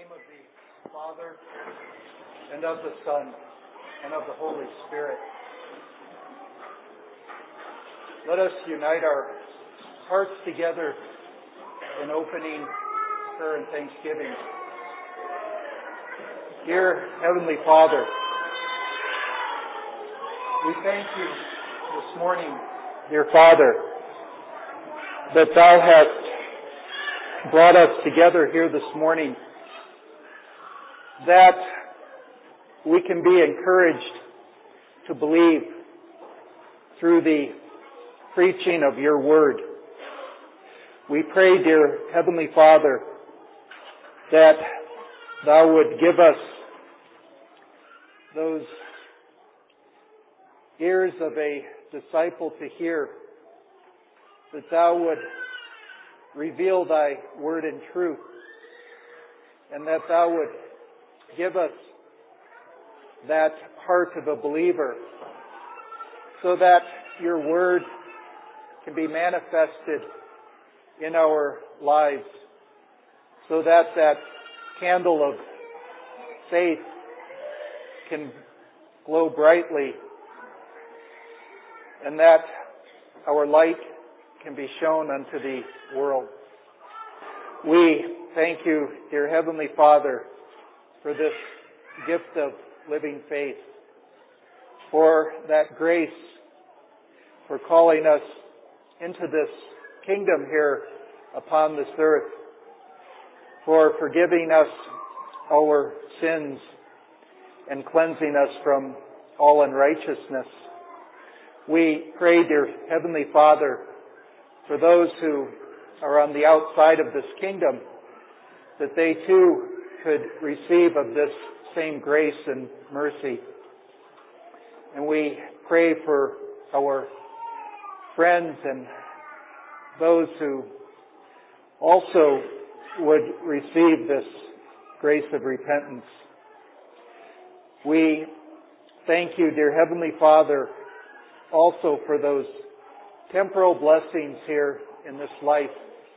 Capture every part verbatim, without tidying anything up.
name of the Father, and of the Son, and of the Holy Spirit. Let us unite our hearts together in opening prayer and thanksgiving. Dear Heavenly Father, we thank you this morning, dear Father, that Thou hast brought us together here this morning, that we can be encouraged to believe through the preaching of your word. We pray, dear Heavenly Father, that Thou would give us those ears of a disciple to hear, that Thou would reveal Thy word in truth, and that Thou would give us that heart of a believer, so that your word can be manifested in our lives, so that that candle of faith can glow brightly, and that our light can be shown unto the world. We thank you, dear Heavenly Father, for this gift of living faith, for that grace, for calling us into this kingdom here upon this earth, for forgiving us our sins and cleansing us from all unrighteousness. We pray, dear Heavenly Father, for those who are on the outside of this kingdom, that they too could receive of this same grace and mercy. And we pray for our friends and those who also would receive this grace of repentance. We thank you, dear Heavenly Father, also for those temporal blessings here in this life.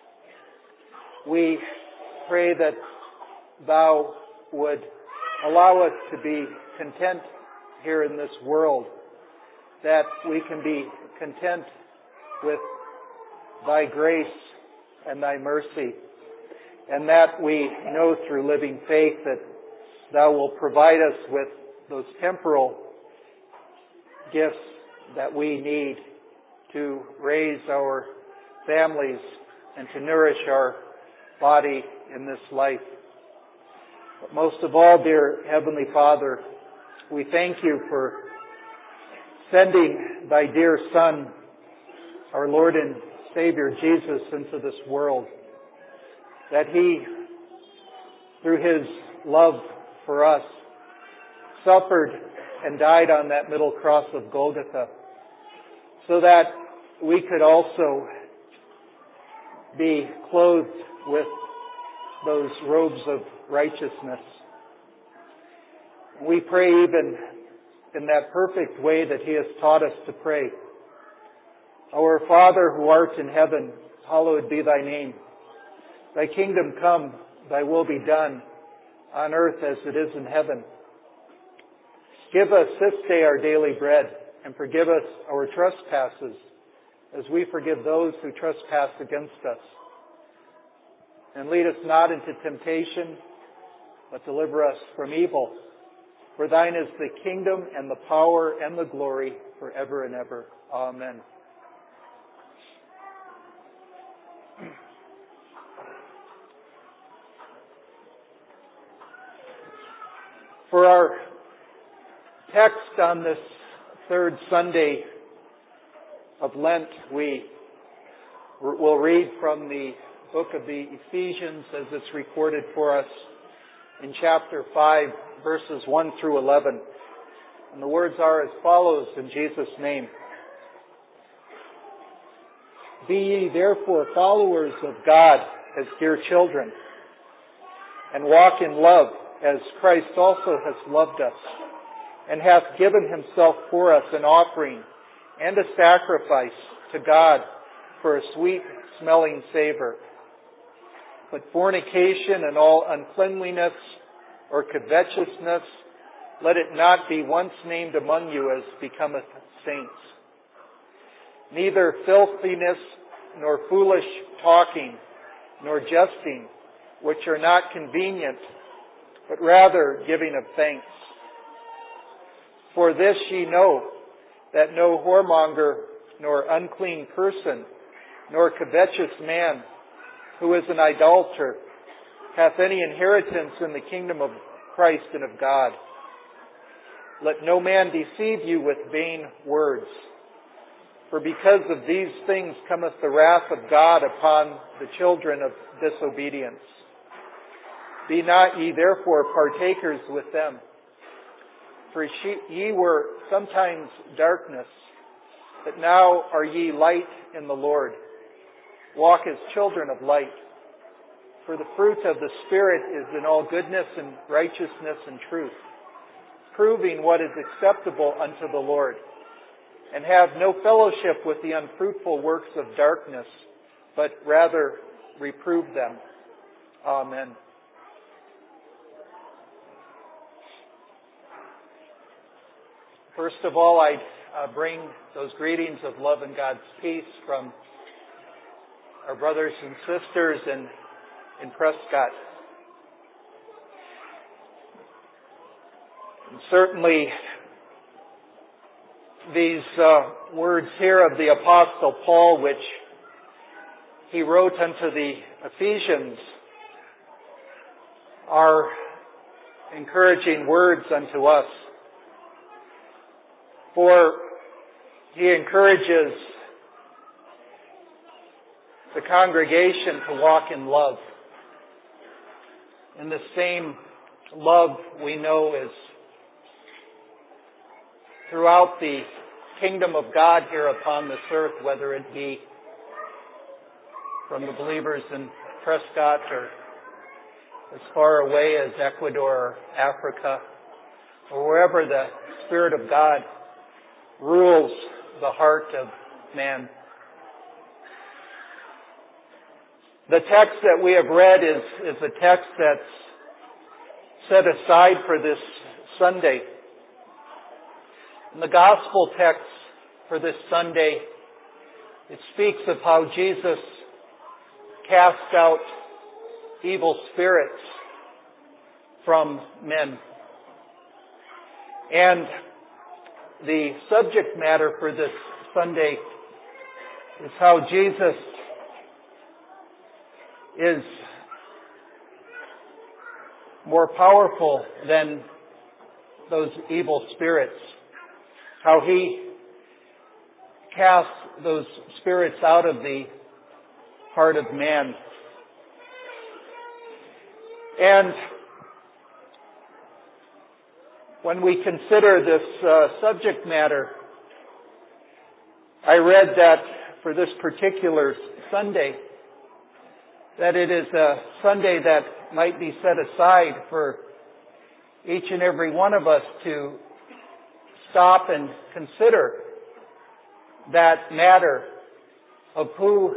We pray that Thou would allow us to be content here in this world, that we can be content with Thy grace and Thy mercy, and that we know through living faith that Thou will provide us with those temporal gifts that we need to raise our families and to nourish our body in this life. But most of all, dear Heavenly Father, we thank you for sending Thy dear Son, our Lord and Savior Jesus, into this world, that He, through His love for us, suffered and died on that middle cross of Golgotha, so that we could also be clothed with those robes of righteousness. We pray even in that perfect way that He has taught us to pray. Our Father who art in heaven, hallowed be Thy name. Thy kingdom come, Thy will be done, on earth as it is in heaven. Give us this day our daily bread, and forgive us our trespasses, as we forgive those who trespass against us. And lead us not into temptation, but deliver us from evil. For Thine is the kingdom and the power and the glory forever and ever. Amen. For our text on this third Sunday of Lent, we will read from the book of the Ephesians as it's recorded for us in chapter five, verses one through eleven. And the words are as follows in Jesus' name. Be ye therefore followers of God as dear children, and walk in love as Christ also has loved us, and hath given Himself for us an offering and a sacrifice to God for a sweet smelling savor. But fornication and all uncleanliness or covetousness, let it not be once named among you as becometh saints. Neither filthiness, nor foolish talking, nor jesting, which are not convenient, but rather giving of thanks. For this ye know, that no whoremonger, nor unclean person, nor covetous man, who is an idolater, hath any inheritance in the kingdom of Christ and of God. Let no man deceive you with vain words. For because of these things cometh the wrath of God upon the children of disobedience. Be not ye therefore partakers with them. For ye were sometimes darkness, but now are ye light in the Lord. Walk as children of light. For the fruit of the Spirit is in all goodness and righteousness and truth, proving what is acceptable unto the Lord. And have no fellowship with the unfruitful works of darkness, but rather reprove them. Amen. First of all, I uh, bring those greetings of love and God's peace from our brothers and sisters in, in Prescott. And certainly, these uh, words here of the Apostle Paul, which he wrote unto the Ephesians, are encouraging words unto us. For he encourages the congregation to walk in love. In the same love we know is throughout the kingdom of God here upon this earth, whether it be from the believers in Prescott or as far away as Ecuador or Africa, or wherever the Spirit of God rules the heart of man. The text that we have read is, is a text that's set aside for this Sunday. In the gospel text for this Sunday, it speaks of how Jesus cast out evil spirits from men. And the subject matter for this Sunday is how Jesus is more powerful than those evil spirits. How he casts those spirits out of the heart of man. And when we consider this uh, subject matter, I read that for this particular Sunday, that it is a Sunday that might be set aside for each and every one of us to stop and consider that matter of who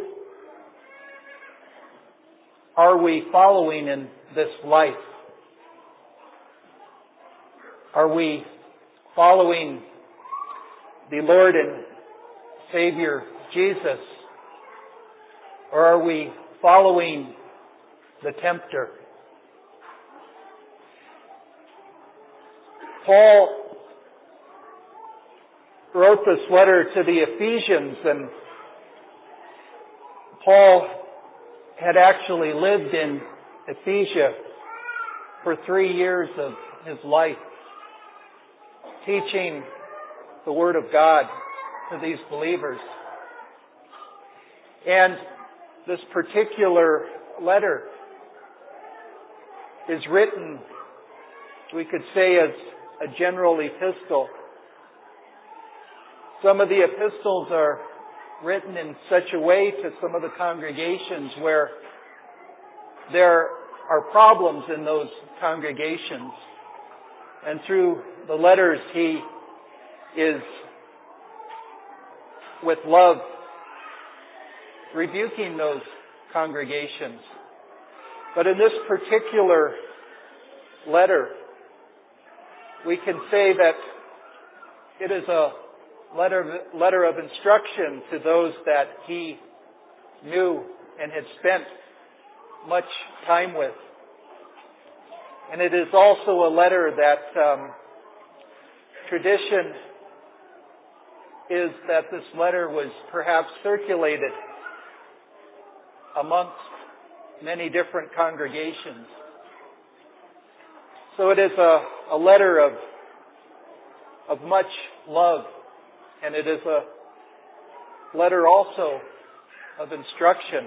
are we following in this life. Are we following the Lord and Savior Jesus? Or are we following the tempter? Paul wrote this letter to the Ephesians, and Paul had actually lived in Ephesia for three years of his life, teaching the Word of God to these believers. And this particular letter is written, we could say, as a general epistle. Some of the epistles are written in such a way to some of the congregations where there are problems in those congregations. And through the letters, he is, with love, rebuking those congregations. But in this particular letter, we can say that it is a letter, letter of instruction to those that he knew and had spent much time with. And it is also a letter that um, tradition is that this letter was perhaps circulated amongst many different congregations. So it is a, a letter of, of much love, and it is a letter also of instruction.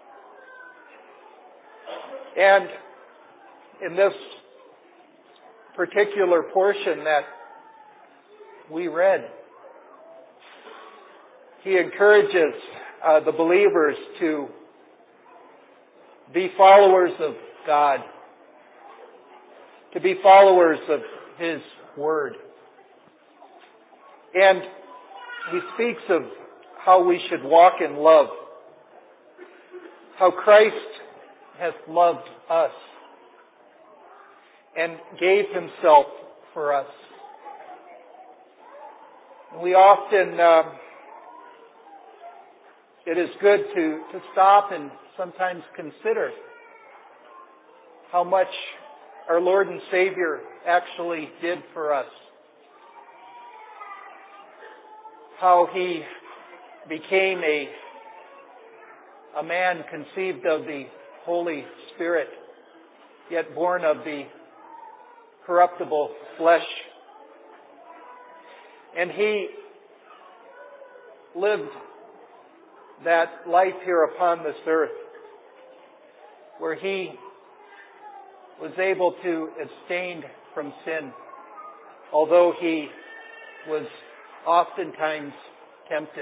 And in this particular portion that we read, he encourages uh, the believers to be followers of God, to be followers of His Word. And he speaks of how we should walk in love, how Christ has loved us and gave Himself for us. We often, um, it is good to, to stop and sometimes consider how much our Lord and Savior actually did for us. How He became a, a man conceived of the Holy Spirit, yet born of the corruptible flesh. And He lived that life here upon this earth, where He was able to abstain from sin, although He was oftentimes tempted.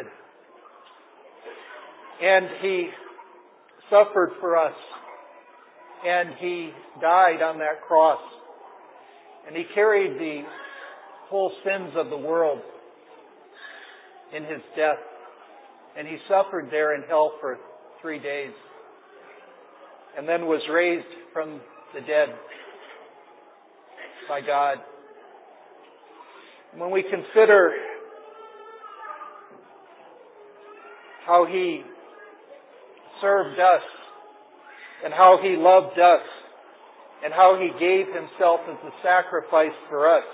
And He suffered for us, and He died on that cross, and He carried the whole sins of the world in His death, and He suffered there in hell for three days, and then was raised from the dead by God. When we consider how He served us and how He loved us and how He gave Himself as a sacrifice for us,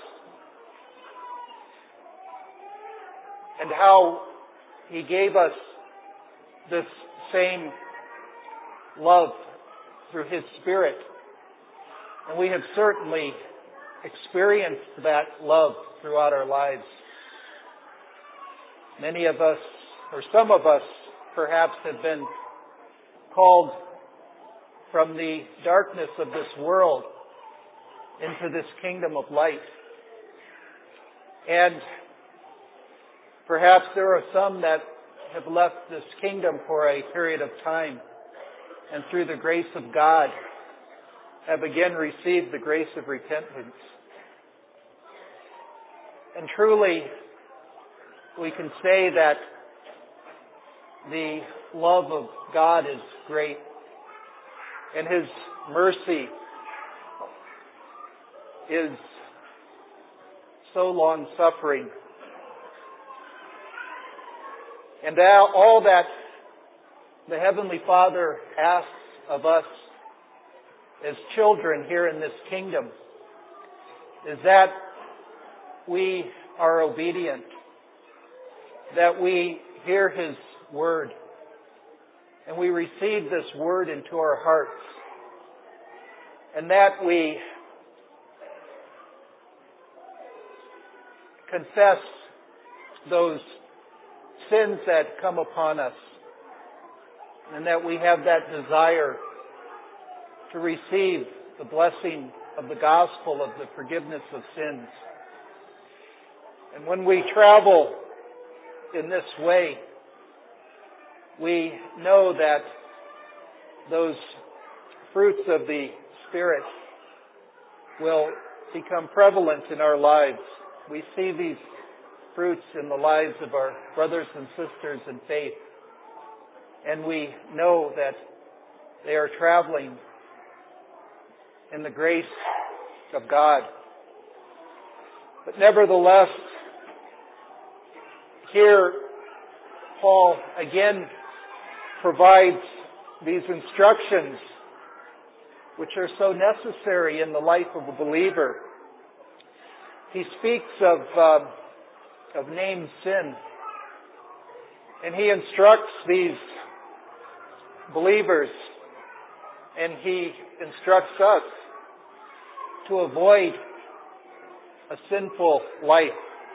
and how He gave us this same love through His Spirit. And we have certainly experienced that love throughout our lives. Many of us, or some of us, perhaps have been called from the darkness of this world into this kingdom of light. And perhaps there are some that have left this kingdom for a period of time, and through the grace of God have again received the grace of repentance. And truly, we can say that the love of God is great, and His mercy is so long-suffering. And all that the Heavenly Father asks of us as children here in this kingdom is that we are obedient, that we hear His Word, and we receive this Word into our hearts, and that we confess those sins that come upon us, and that we have that desire to receive the blessing of the gospel of the forgiveness of sins. And when we travel in this way, we know that those fruits of the Spirit will become prevalent in our lives. We see these fruits in the lives of our brothers and sisters in faith, and we know that they are traveling in the grace of God. But nevertheless, here Paul again provides these instructions which are so necessary in the life of a believer. He speaks of, um, of named sin, and he instructs these believers, and he instructs us to avoid a sinful life.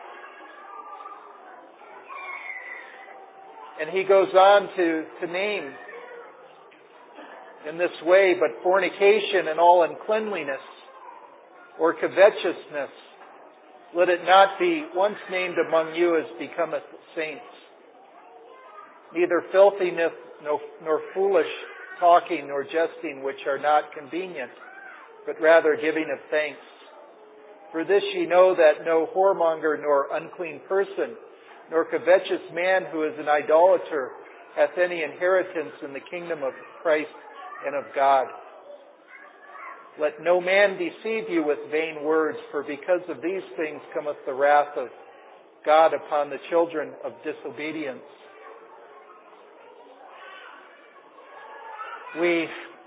And he goes on to, to name in this way, but fornication and all uncleanliness or covetousness, let it not be once named among you as becometh saints. Neither filthiness nor, nor foolish talking nor jesting, which are not convenient, but rather giving of thanks. For this ye know that no whoremonger nor unclean person, nor covetous man who is an idolater, hath any inheritance in the kingdom of Christ and of God. Let no man deceive you with vain words, for because of these things cometh the wrath of God upon the children of disobedience. We,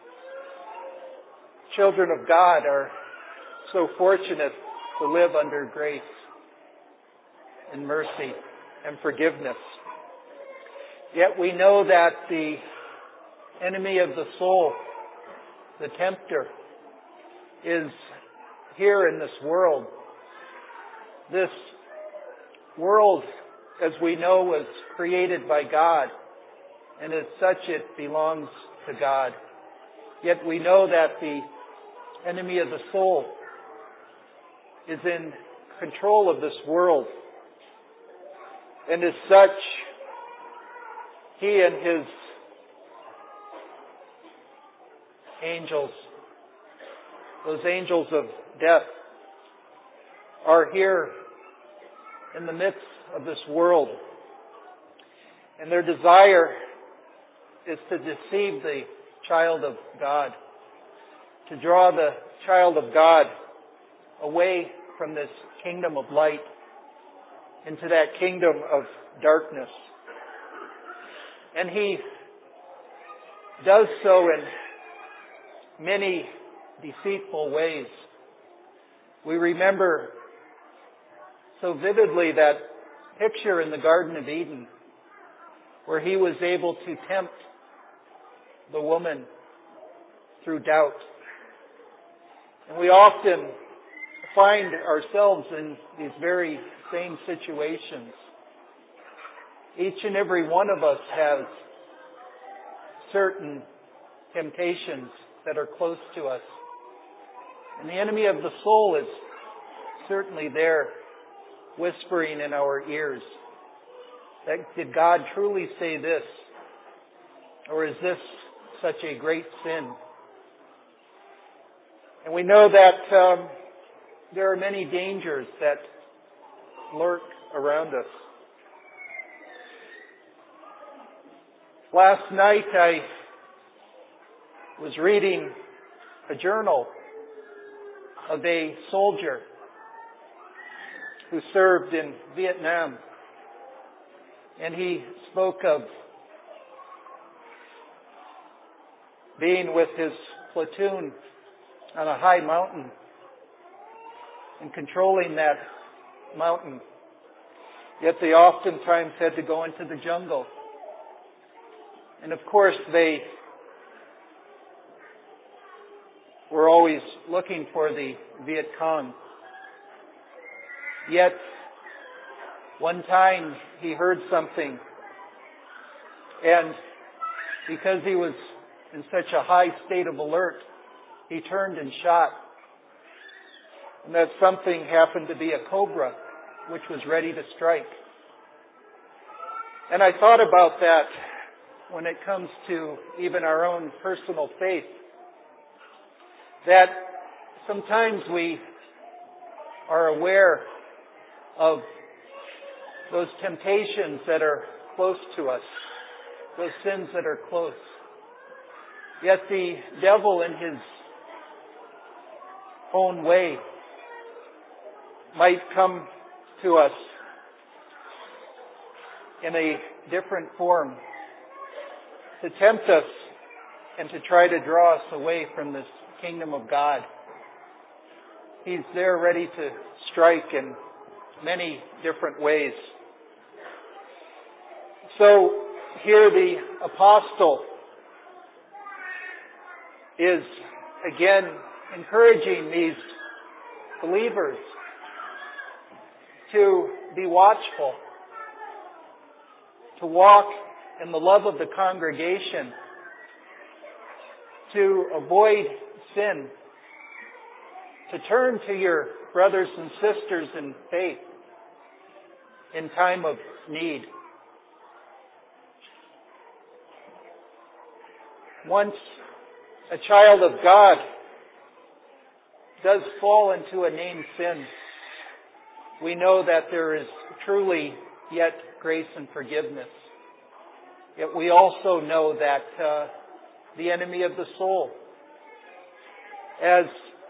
children of God, are so fortunate to live under grace and mercy and forgiveness. Yet we know that the enemy of the soul, the tempter, is here in this world. This world, as we know, was created by God, and as such it belongs to God. Yet we know that the enemy of the soul is in control of this world. And as such, he and his angels, those angels of death, are here in the midst of this world. And their desire is to deceive the child of God, to draw the child of God away from this kingdom of light into that kingdom of darkness. And he does so in many deceitful ways. We remember so vividly that picture in the Garden of Eden where he was able to tempt the woman through doubt. And we often find ourselves in these very same situations. Each and every one of us has certain temptations that are close to us. And the enemy of the soul is certainly there, whispering in our ears, that did God truly say this? Or is this such a great sin? And we know that um, there are many dangers that lurk around us. Last night I was reading a journal of a soldier who served in Vietnam. And he spoke of being with his platoon on a high mountain and controlling that mountain. Yet they oftentimes had to go into the jungle. And of course they were always looking for the Viet Cong. Yet one time he heard something, and because he was in such a high state of alert, he turned and shot. And that something happened to be a cobra, which was ready to strike. And I thought about that when it comes to even our own personal faith, that sometimes we are aware of those temptations that are close to us, those sins that are close. Yet the devil in his own way might come to us in a different form to tempt us and to try to draw us away from this kingdom of God. He's there ready to strike in many different ways. So here the apostle is again encouraging these believers to be watchful, to walk in the love of the congregation, to avoid sin, to turn to your brothers and sisters in faith in time of need. Once a child of God does fall into a named sin, we know that there is truly yet grace and forgiveness. Yet we also know that uh, the enemy of the soul, as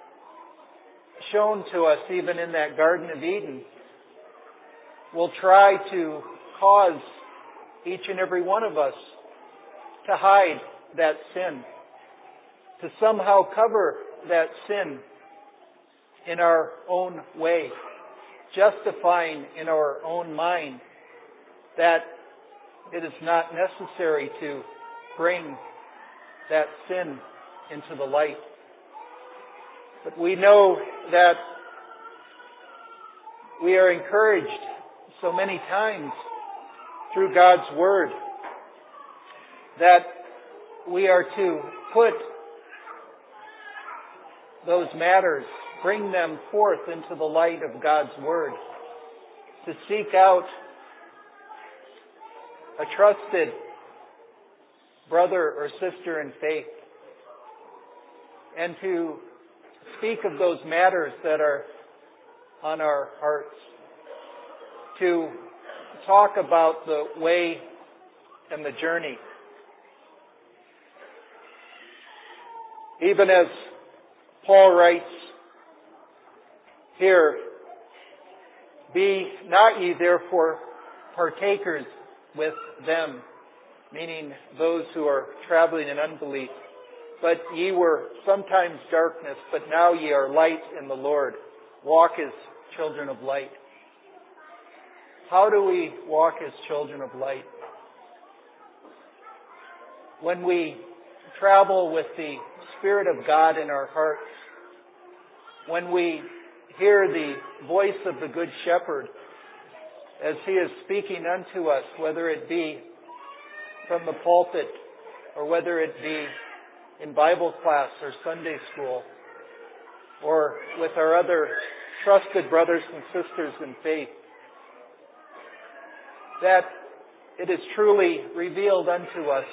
shown to us even in that Garden of Eden, will try to cause each and every one of us to hide that sin, to somehow cover that sin in our own way, justifying in our own mind that it is not necessary to bring that sin into the light. But we know that we are encouraged so many times through God's Word that we are to put those matters, bring them forth into the light of God's Word, to seek out a trusted brother or sister in faith, and to speak of those matters that are on our hearts, to talk about the way and the journey. Even as Paul writes here, "Be not ye therefore partakers with them," meaning those who are traveling in unbelief. "But ye were sometimes darkness, but now ye are light in the Lord. Walk as children of light." How do we walk as children of light? When we travel with the Spirit of God in our hearts, when we hear the voice of the Good Shepherd as He is speaking unto us, whether it be from the pulpit or whether it be in Bible class or Sunday school, or with our other trusted brothers and sisters in faith, that it is truly revealed unto us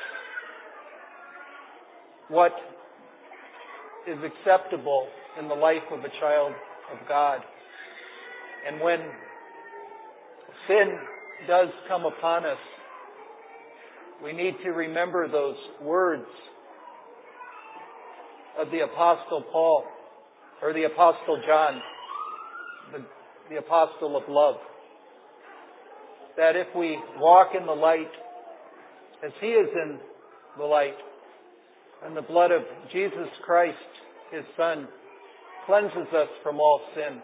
what is acceptable in the life of a child of God. And when sin does come upon us, we need to remember those words of the Apostle Paul, or the Apostle John, the, the Apostle of love, that if we walk in the light as He is in the light, and the blood of Jesus Christ, His Son, cleanses us from all sin.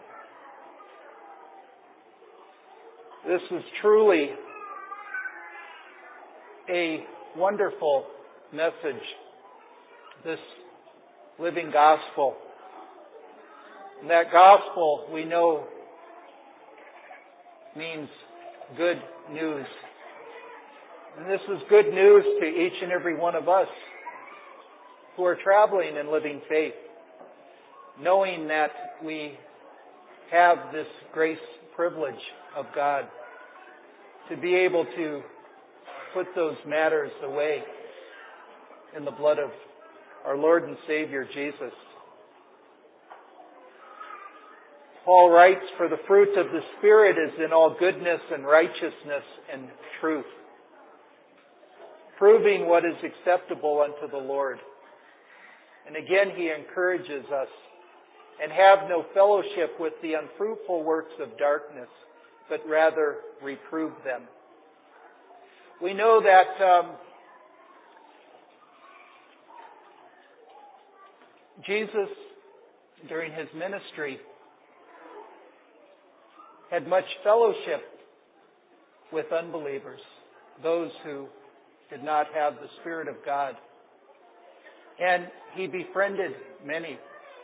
This is truly a wonderful message, this living gospel. And that gospel, we know, means good news. And this is good news to each and every one of us who are traveling in living faith, knowing that we have this grace privilege of God to be able to put those matters away in the blood of our Lord and Savior Jesus. Paul writes, "For the fruit of the Spirit is in all goodness and righteousness and truth, proving what is acceptable unto the Lord." And again, he encourages us and have no fellowship with the unfruitful works of darkness, but rather reprove them. We know that um, Jesus, during his ministry, had much fellowship with unbelievers, those who did not have the Spirit of God. And he befriended many.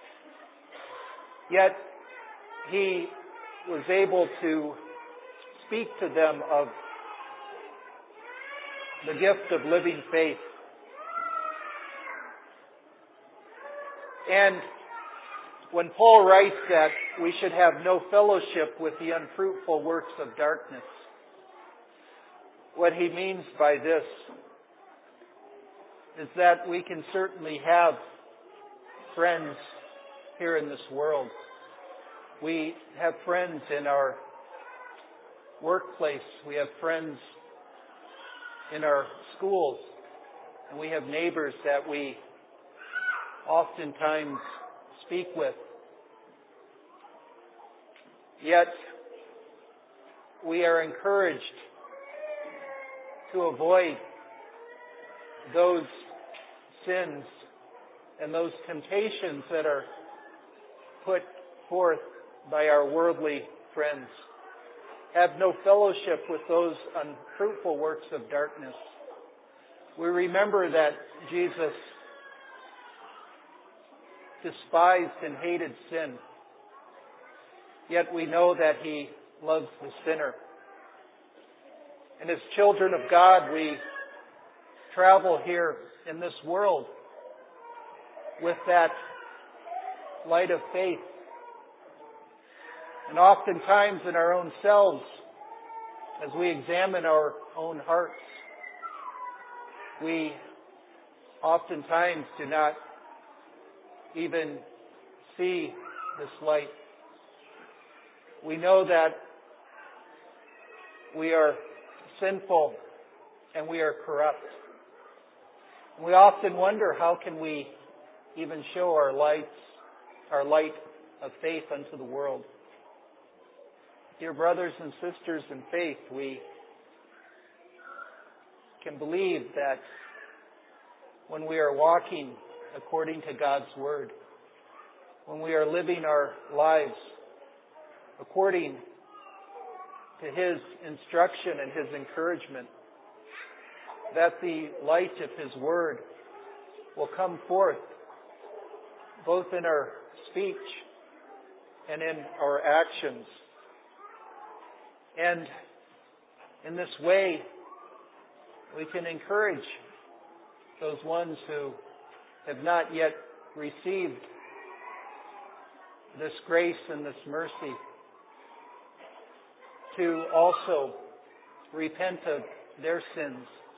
Yet he was able to speak to them of the gift of living faith. And when Paul writes that we should have no fellowship with the unfruitful works of darkness, what he means by this is that we can certainly have friends here in this world. We have friends in our workplace. We have friends in our schools. And we have neighbors that we oftentimes speak with. Yet, we are encouraged to avoid those sins and those temptations that are put forth by our worldly friends. Have no fellowship with those unfruitful works of darkness. We remember that Jesus despised and hated sin. Yet we know that he loves the sinner. And as children of God, we travel here in this world with that light of faith. And oftentimes in our own selves, as we examine our own hearts, we oftentimes do not even see this light. We know that we are sinful and we are corrupt. We often wonder, how can we even show our lights, our light of faith unto the world? Dear brothers and sisters in faith, we can believe that when we are walking according to God's Word, when we are living our lives according to His instruction and His encouragement, that the light of His Word will come forth both in our speech and in our actions. And in this way, we can encourage those ones who have not yet received this grace and this mercy to also repent of their sins.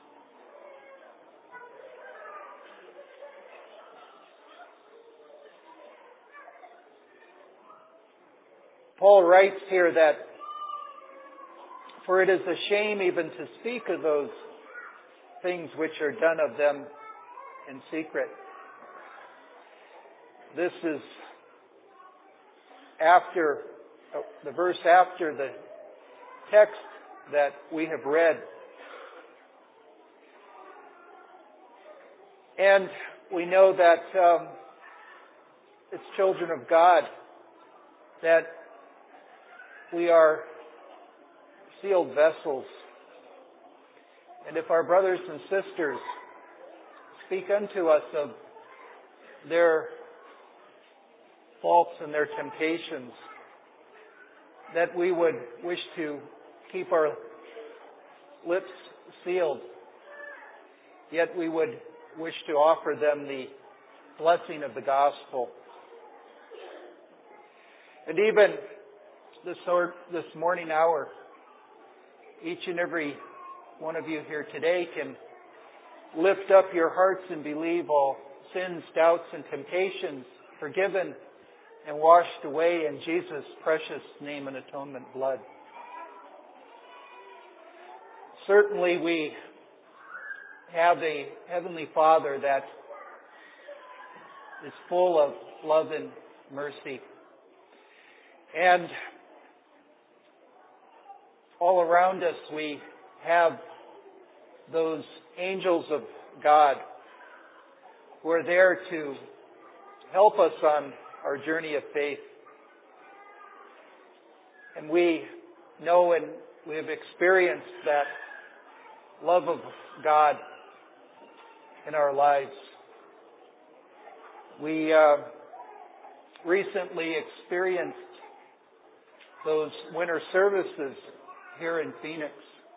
Paul writes here that, for it is a shame even to speak of those things which are done of them in secret. This is after, the verse after the text that we have read. And we know that um, as children of God, that we are sealed vessels. And if our brothers and sisters speak unto us of their faults and their temptations, that we would wish to keep our lips sealed, yet we would wish to offer them the blessing of the gospel. And even this, this morning hour, each and every one of you here today can lift up your hearts and believe all sins, doubts, and temptations forgiven and washed away in Jesus' precious name and atonement blood. Certainly we have a Heavenly Father that is full of love and mercy. And all around us we have those angels of God who are there to help us on our journey of faith. And we know and we have experienced that love of God in our lives. We uh, recently experienced those winter services here in Phoenix.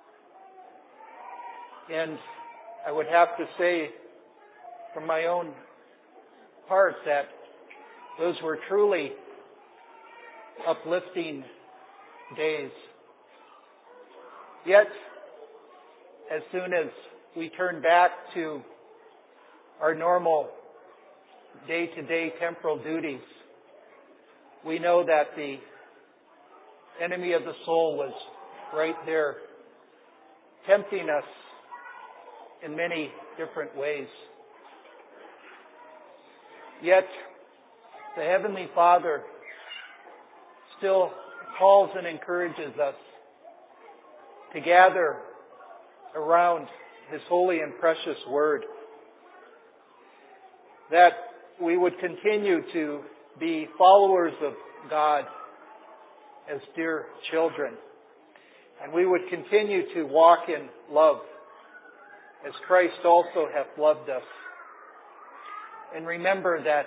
And I would have to say from my own part that those were truly uplifting days. Yet, as soon as we turn back to our normal day-to-day temporal duties, we know that the enemy of the soul was right there, tempting us in many different ways. Yet, the Heavenly Father still calls and encourages us to gather around His holy and precious Word, that we would continue to be followers of God as dear children, and we would continue to walk in love as Christ also hath loved us. And remember that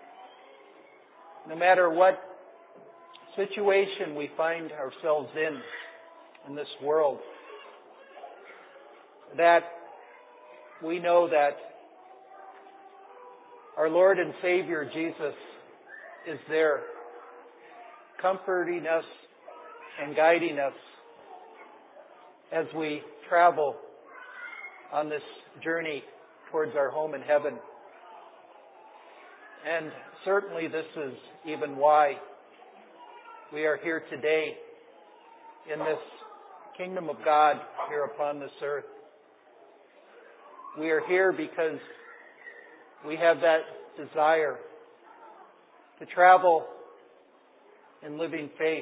no matter what situation we find ourselves in in this world, that we know that our Lord and Savior Jesus is there, comforting us and guiding us as we travel on this journey towards our home in heaven. And certainly this is even why we are here today in this kingdom of God here upon this earth. We are here because we have that desire to travel in living faith.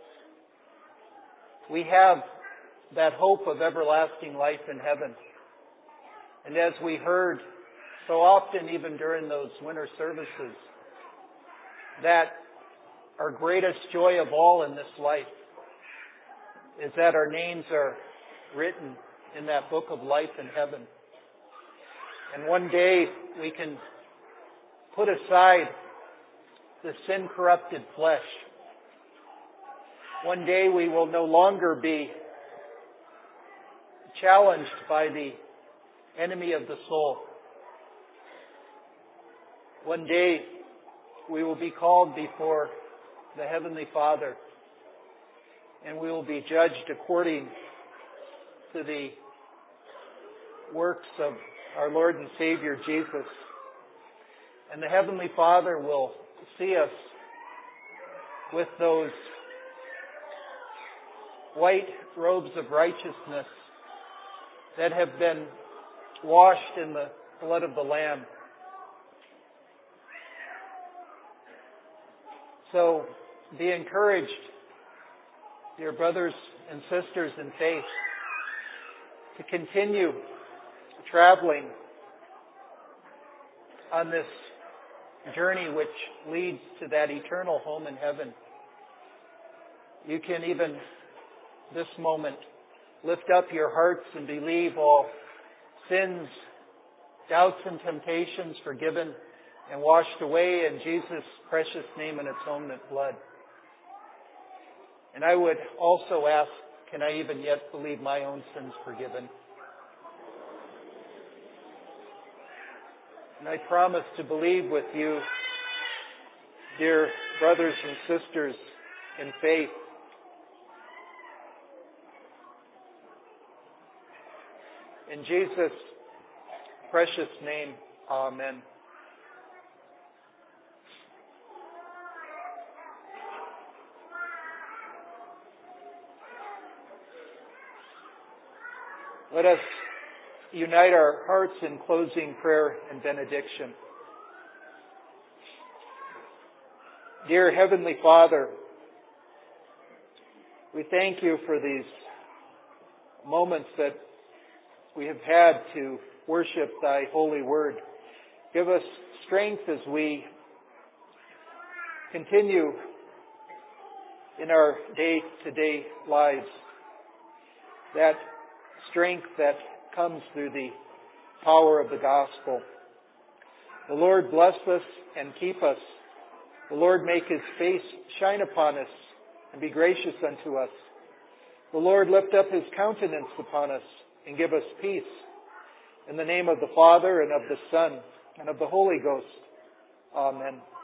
We have that hope of everlasting life in heaven. And as we heard so often, even during those winter services, that our greatest joy of all in this life is that our names are written in that book of life in heaven. And one day we can put aside the sin-corrupted flesh. One day we will no longer be challenged by the enemy of the soul. One day we will be called before the Heavenly Father, and we will be judged according to the works of our Lord and Savior Jesus. And the Heavenly Father will see us with those white robes of righteousness that have been washed in the blood of the Lamb. So be encouraged, dear brothers and sisters in faith, to continue traveling on this journey which leads to that eternal home in heaven. You can even this moment lift up your hearts and believe all sins, doubts, and temptations forgiven and washed away in Jesus' precious name and atonement blood. And I would also ask, can I even yet believe my own sins forgiven? And I promise to believe with you, dear brothers and sisters in faith, in Jesus' precious name, amen. Let us unite our hearts in closing prayer and benediction. Dear Heavenly Father, we thank you for these moments that we have had to worship thy holy word. Give us strength as we continue in our day-to-day lives. That strength that comes through the power of the gospel. The Lord bless us and keep us. The Lord make his face shine upon us and be gracious unto us. The Lord lift up his countenance upon us and give us peace. In the name of the Father, and of the Son, and of the Holy Ghost. Amen.